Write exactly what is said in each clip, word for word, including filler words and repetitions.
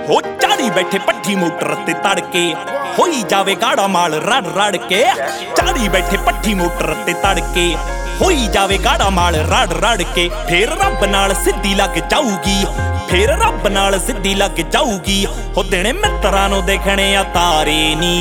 हो चारी बैठे पट्ठी मोटर ते तड़के होई जावे गाड़ा माल रड़ रड़ के। चारी बैठे पट्ठी मोटर ते तड़के होई जावे गाड़ा माल रड़ रड़ के। फिर रब नाल सिद्धी लग जाऊगी, फिर रब नाल सिद्धी लग जाऊगी। हो देने मित्रां नूं देखणे आ तारे नी।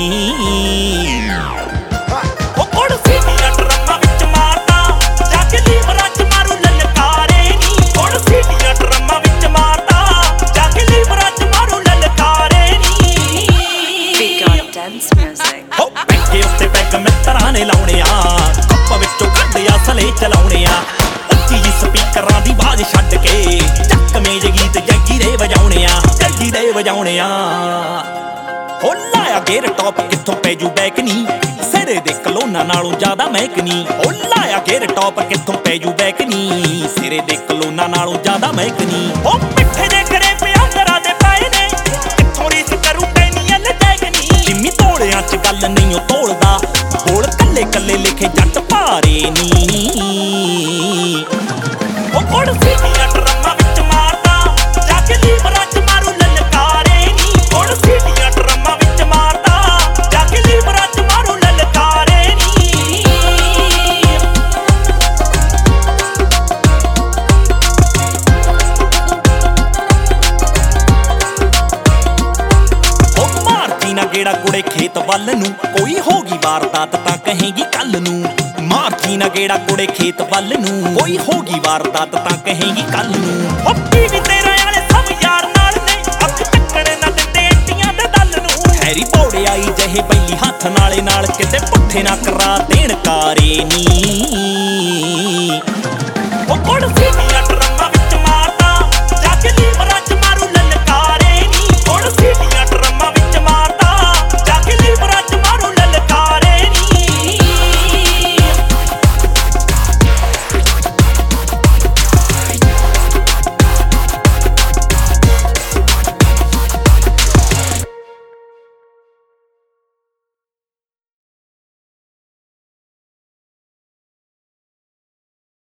हो कोड़ सीटियां ड्रमां विच मारदा जाके लीवरां च मारू ललकारे नी। कोड़ सीटियां ड्रमां विच मारदा जाके लीवरां च मारू ललकारे नी। Dance music. हो पैगे उत्ते पैग मित्रां ने लाउणे आ, कप विचों कड्डिया सले चलाउणे आ। ਉੱਚੀ ਜੀ ਸਪੀਕਰਾਂ ਦੀ ਆਵਾਜ਼ ਛੱਡ ਕੇ ਚੱਕਵੇਂ ਜਿਹੇ ਗੀਤ ਜੱਗੀ ਦੇ ਵਜਾਉਣੇ ਆ, ਜੱਗੀ ਦੇ ਵਜਾਉਣੇ ਆ। ਹੋ ਲਾਇਆ ਗੇਰ ਟੌਪ ਕਿੱਥੋਂ ਪੈ ਜੂ ਬੈਕ ਨੀ, ਸਿਰੇ ਦੇ ਕਲੋਨਾ ਨਾਲੋਂ ਜ਼ਿਆਦਾ ਮਹਿਕ ਨੀ। ਹੋ ਲਾਇਆ ਗੇਰ ਟੌਪ ਕਿੱਥੋਂ ਪੈ ਜੂ ਬੈਕ ਨੀ, ਸਿਰੇ ਦੇ ਕਲੋਨਾ ਨਾਲੋਂ ਜ਼ਿਆਦਾ ਮਹਿਕ ਨੀ। ਹੋ ਪਿੱਠੇ ਦੇ ਕਰੇ ਪਿਆਂਦਰਾਂ ਦੇ ਪਏ ਨੇ, ਕਿੱਥੋਂ ਰੀਸ ਕਰੂ ਟੈਨੀਆਂ ਲਟੈਕ ਨੀ। ਜਿੰਮੀ ਤੋੜਿਆਂ ਚ ਗੱਲ ਨਹੀਂ ਉਹ ਤੋੜਦਾ, ਬੋਲ ਕੱਲੇ ਕੱਲੇ ਲਿਖੇ ਜੱਟ ਭਾਰੇ ਨੀ। ਉਹ ਕੋੜ ਸੀਟੀਆਂ ਡਰਮਾਂ ਵਿੱਚ ਮਾਰਦਾ ਜਾਕੇ ਲੀਵਰਾਂ ਚ ਮਾਰੂ ਲਲਕਾਰੇ ਨੀ। ਕੋੜ ਸੀਟੀਆਂ ਡਰਮਾਂ ਵਿੱਚ ਮਾਰਦਾ ਜਾਕੇ ਲੀਵਰਾਂ ਚ ਮਾਰੂ ਲਲਕਾਰੇ ਨੀ। ਉਹ ਮਾਰਦੀ ਨਾ ਗੇੜਾ ਕੁੜੇ ਖੇਤ ਵੱਲ ਨੂੰ, ਕੋਈ ਹੋਗੀ ਵਾਰਦਾਤ ਤਾਂ ਕਹੇਗੀ ਕੱਲ ਨੂੰ। ਮਾਰਦੀ ਨਾ ਗੇੜਾ ਕੁੜੇ ਖੇਤ ਵੱਲ ਨੂੰ, ਕੋਈ ਹੋਗੀ ਵਾਰਦਾਤ ਤਾਂ ਕਹੇਗੀ ਕੱਲ ਨੂੰ। ਉਹ ਟੀਵੀ ਤੇਰੇ ਵਾਲੇ ਸਭ ਯਾਰ ਨਾਲ ਨੇ, ਅੱਖ ਚੱਕਣੇ ਨਾ ਦਿੰਦੇ ਏਟੀਆਂ ਦੇ ਦਲ ਨੂੰ। ਹੈਰੀ ਪੌੜੇ ਆਈ ਜਿਹੇ ਬੈਲੀ ਹੱਥ ਨਾਲੇ ਨਾਲ, ਕਿਤੇ ਪੁੱਠੇ ਨਾ ਕਰਾ ਦੇਣ ਕਾਰੇ ਨੀ।